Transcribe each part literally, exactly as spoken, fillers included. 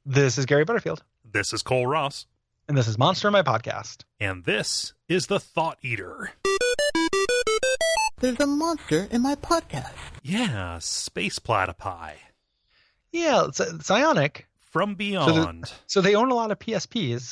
This is Gary Butterfield. This is Cole Ross. And this is Monster, my podcast. And this is The Thought Eater. There's a monster in my podcast. Yeah, space platypi. Yeah, it's, it's psionic. From beyond. So, so they own a lot of P S Ps.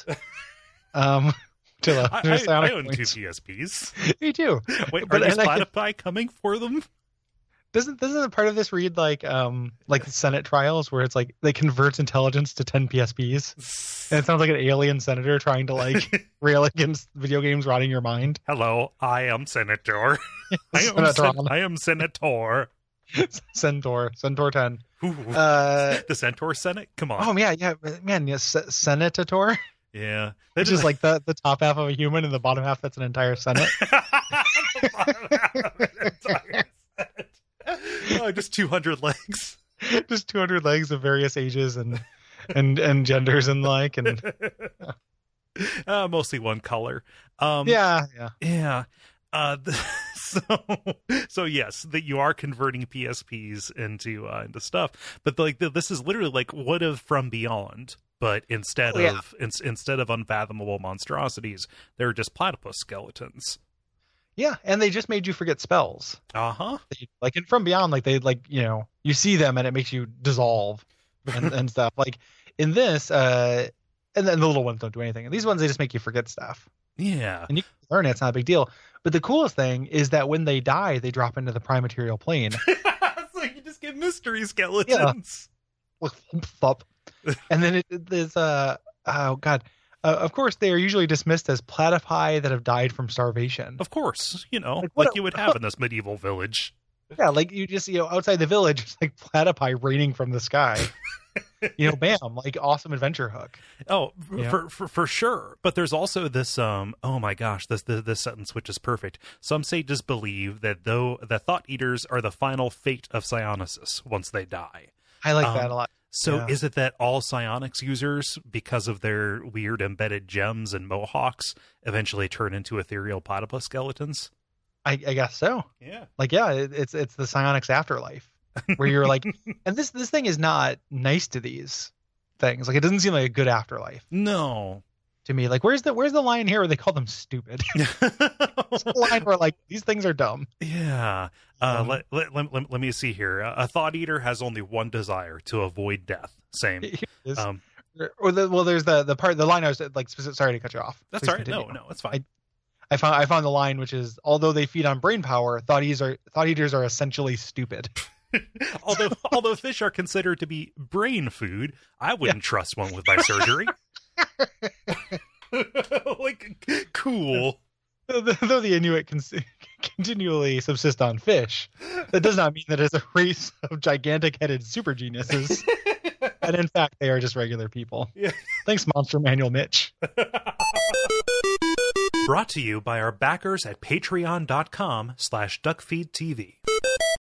um, to, uh, I, I, I own points. two P S Ps. Me too. Wait, are but, these platypi I, coming for them? Doesn't doesn't part of this read like um like the Senate trials where it's like they convert intelligence to ten P S Ps? And it sounds like an alien senator trying to like rail against video games rotting your mind. Hello, I am Senator. I am sen- I am Senator. Centaur. Centaur ten. Ooh, uh, the Centaur Senate? Come on. Oh, yeah, yeah. Man, yes, Senator. Yeah. Which is like the, the top half of a human and the bottom half that's an entire Senate. The bottom half of an entire Senate. Oh, just two hundred legs. Just two hundred legs of various ages and and, and genders and like. and yeah. uh, Mostly one color. Um, yeah, yeah. Yeah. Uh, the, so, so yes, that you are converting P S Ps into uh, into stuff, but like the, this is literally like what if From Beyond, but instead oh, yeah. of in, instead of unfathomable monstrosities, they're just platypus skeletons. Yeah, and they just made you forget spells. Uh huh. Like in From Beyond, like they like you know you see them and it makes you dissolve and, and stuff. Like in this, uh, and then the little ones don't do anything. And these ones they just make you forget stuff. Yeah, and you can learn it. It's not a big deal. But the coolest thing is that when they die, they drop into the prime material plane. So you just get mystery skeletons. Yeah. And then it, it, there's uh oh god. Uh, of course, they are usually dismissed as platypi that have died from starvation. Of course, you know, like, like a, you would have in this medieval village. Yeah, like you just, you know, outside the village, it's like platypi raining from the sky. You know, bam, like awesome adventure hook. Oh, yeah. for, for for sure. But there's also this, um, oh my gosh, this, this this sentence, which is perfect. Some sages believe that though the Thought Eaters are the final fate of Psionicis once they die. I like um, that a lot. So yeah. Is it that all psionics users, because of their weird embedded gems and mohawks, eventually turn into ethereal platypus skeletons? I, I guess so. Yeah. Like, yeah, it, it's it's the psionics afterlife where you're like, and this this thing is not nice to these things. Like, it doesn't seem like a good afterlife. No. To me, like, where's the where's the line here where they call them stupid? It's the line where like these things are dumb. Yeah. Uh, um, let, let, let, let, let me see here. A Thought Eater has only one desire: to avoid death. Same. Um, or the, well, there's the the part the line I was like. Sorry to cut you off. That's Please all right. continue. No, no, it's fine. I, I found I found the line, which is, although they feed on brain power, thought eaters are thought eaters are essentially stupid. although although fish are considered to be brain food, I wouldn't yeah. trust one with my surgery. Like, cool. Though the Inuit can continually subsist on fish, that does not mean that it's a race of gigantic-headed super geniuses. And in fact, they are just regular people. Yeah. Thanks, Monster Manual Mitch. Brought to you by our backers at patreon.com slash duckfeedtv.